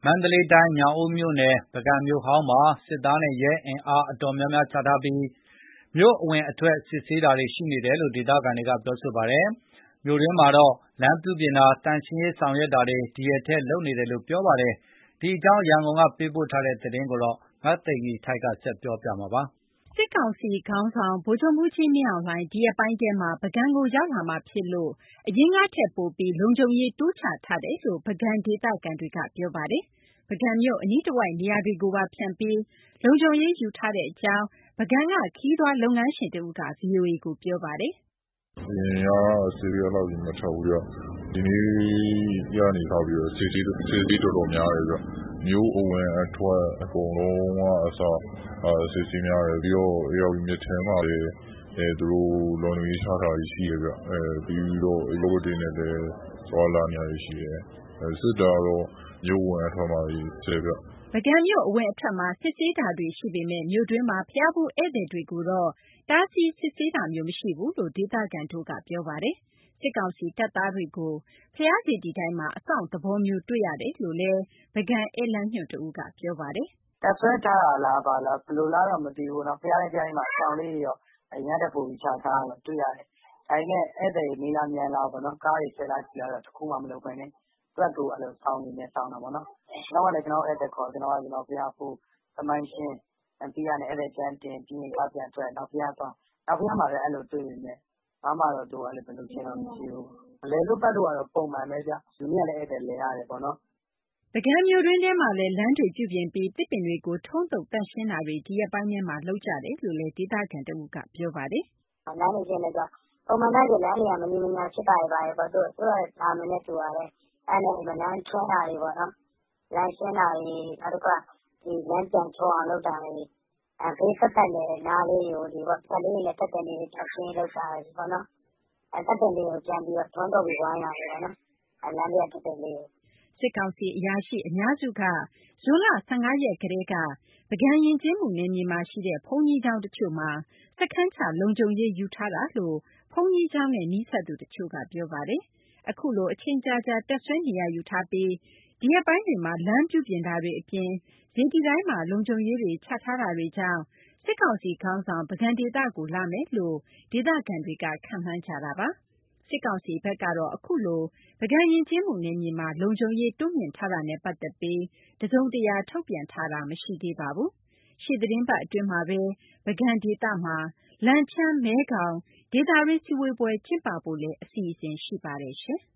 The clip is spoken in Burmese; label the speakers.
Speaker 1: မန္တလေးတိုင်း၊ ညောင်ဦးမြို့နယ်၊ ပုဂံမြို့ဟောင်းမှာစစ်သားနဲ့ရဲအင်အားအတော်များများချထားပြီးမြို့အဝင်အထွက်စစ်ဆေးတာတွေရှိနေတယ်လို့ဒေသခံတွေကပြောဆိုပါတယ်။ မြို့တွင်းမှာတော့လမ်းပြုပြင်တာသန့်ရှင်းရေးဆောင်ရွက်တာတွေဒီရက်ထဲလုပ်နေတယ်လို့ပြောပါတယ်။ ဒီအကြောင်းရန်ကုန်ကပေးပို့တဲ့သတင်းကိုမသိင်္ဂီထိုက်က ပြောပြပါမယ်
Speaker 2: ။ စစ်ကောင်စီခေါင်းဆောင်ဗိုလ်ချုပ်မှူးကြီးမင်းအောင်လှိုင်ဒီရက်ပိုင်းထဲမှာပုဂံကိုရောက်လာမှာဖြစ်လို့အရင်ကထက်ပိုပြီးလုံခြုံရေးတိုးချထားတယ်လို့ပုဂံဒေသခံတွေကပြောပါတယ်။ ပုဂံမြို့အနီးတဝိုက်နေရာတွေကိုပါဖြန့်ပြီးလုံခြုံရေးယူထားတဲ့အကြောင်းပုဂံကခရီးသွားလုပ်ငန်းရှင်တဦးက VOA ကိုပြောပါတယ်။
Speaker 3: "အရင်က10 ရက်လောက်ကြီးမထွက်ဘူးဗျ။ဒီနေ့ကနေစပြီးတော့စစ်ဆေးတော်တော်များတယ်ဗျ။မြို့အဝင်အထွက်အကုန်လုံးကအစစစ်ဆေးများတယ်။ပြီးတော့ဧရာဝတီမြစ်ထဲမှာလည်းသူတို့လုံခြုံရေးချထားတာတွေရှိတယ်ဗျ။ပြီးတော့ရဲဘော်တွေနဲ့လည်းသွားလာနေတာတွေရှိတယ်။စစ်တာကတော့မြို့အဝင်အထွက်မှာစစ်တယ်ဗျ။
Speaker 2: " ပုဂံမြို့အဝင်အထွက်မှာစစ်ဆေးတာတွေရှိပေမယ့်မြို့တွင်းမှာဘုရားဖူးဧည့်သည်တွေကိုတော့တားဆီးစစ်ဆေးတာမျိုးမရှိဘူးလို့ဒေသခံတွေကပြောပါတယ်။ စစ်ကောင်စီတပ်သားတွေကိုဘုရားစေတီတိုင်းမှာအစောင့်သဘောမျိုးတွေ့ရတယ်လို့လည်းပုဂံဧည့်လမ်းညွှန်တဦးကပြောပါတယ်
Speaker 4: ။ "တပ်စွဲထားတာလားဘယ်လိုလားတော့မသိဘူး။ဘုရားတိုင်းမှာအစောင့်လေးတွေတော့အရင်ကထက်ပိုပြီးချထားတာတွေ့ရတယ်။ဒါပေမယ့်ဧည့်သည်တွေမေးလားမြန်းလားပေါ့နော်။ကားတွေစစ်လားကြည့်လားတော့တခုမှမလုပ်ဘဲနဲ့သူ့ဟာသူစောင့်နေတယ်စောင့်တာပေါ့နော်။ကျွန်တော်ကလည်းကျွန်တော်ဧည့်သည်ခေါ်ကျွန်တော်ဘုရားဖူးသမိုင်းရှင်းပြီးတာနဲ့ဧည့်သည်ပြန်တင်ပြီးရင်ကားပြန်ထွက်နောက်ဘုရားသွားနောက်ဘုရားမှာလည်းအဲ့လိုတွေ့ပေမယ့်ဘာမှတော့သူကလည်းဘယ်လိုခြင်းတော့မရှိဘူး။လည်လို့ပတ်လို့ကတော့ပုံမှန်ပဲဗျ။ဒီနေ့ကလည်းဧည့်သည်လည်ရတယ်ပေါ့နော်
Speaker 2: ။" ပုဂံမြို့တွင်းထဲမှာလည်းလမ်းတွေပြုပြင်ပြီးသစ်ပင်တွေကိုထုံးသုတ်သန့်ရှင်းတာတွေဒီရက်ပိုင်းထဲမှာလုပ်ကြတယ်လို့လည်းဒေသခံတဦးကပြောပါတယ်
Speaker 5: ။ "လမ်းတွေရှင်းတယ်ဆိုတော့ပုံမှန်တိုင်းဆိုလမ်းတွေကမညီမညာဖြစ်တာတွေပေါ့သူတို့လာမယ်နဲ့တူပါတယ်။အဲ့နဲ့လမ်းရှင်းတာတွေပေါ့နော်။လမ်းရှင်းတာတွေနောက်တစ်ခါလမ်းပြန်ချောအောင်လုပ်တာတွေဘေးပတ်ပတ်လည်နားလေးတွေကိုကလေးတွေနဲ့တပ်တဲ့နေ့တွေရှင်းလုပ်တာတွေပေါ့နော်။တပ်တဲ့နေ့ကိုပြန်ပြီးတော့ထွန်းတုတ်ပြီးဝိုင်းတာတွေပေါ့နော်။လမ်းတွေကတပ်တဲ့နေ့ကို
Speaker 2: " စစ်ကောင်စီအရာရှိအများစုကဇွန်လ15ရက်ကတည်းကပုဂံယဉ်ကျေးမှုနယ်မြေမှာရှိတဲ့ဘုန်းကြီးကျောင်းတချို့မှာစခန်းချလုံခြုံရေးယူထားတာလို့ဘုန်းကြီးကျောင်းနဲ့နီးစပ်သူတချို့ကပြောပါတယ်။ အခုလိုအချိန်ကြာကြာတပ်စွဲနေရာယူထားပြီးဒီရက်ပိုင်းတွေမှာလမ်းပြုပြင်တာတွေအပြင်စေတီတိုင်းမှာလုံခြုံရေးတွေချထားတာတွေကြောင့်စစ်ကောင်စီခေါင်းဆောင်ပုဂံဒေသကိုလာမယ်လို့ဒေသခံတွေကခန့်မှန်းကြတာပါ။ စစ်ကောင်စီဘက်ကတော့အခုလိုပုဂံယဉ်ကျေးမှုနယ်မြေမှာလုံခြုံရေးတိုးမြှင့်ထားတာနဲ့ပတ်သက်ပြီးတစုံတရာထုတ်ပြန်ထားတာမရှိသေးပါဘူး။ ရှေ့သီတင်းပတ်အတွင်းမှာပဲပုဂံဒေသမှာလန်ချန်း-မဲခေါင်ဒေသတွင်းစည်းဝေးပွဲကျင်းပဖို့လည်းအစီအစဉ်ရှိပါတယ်ရှင်။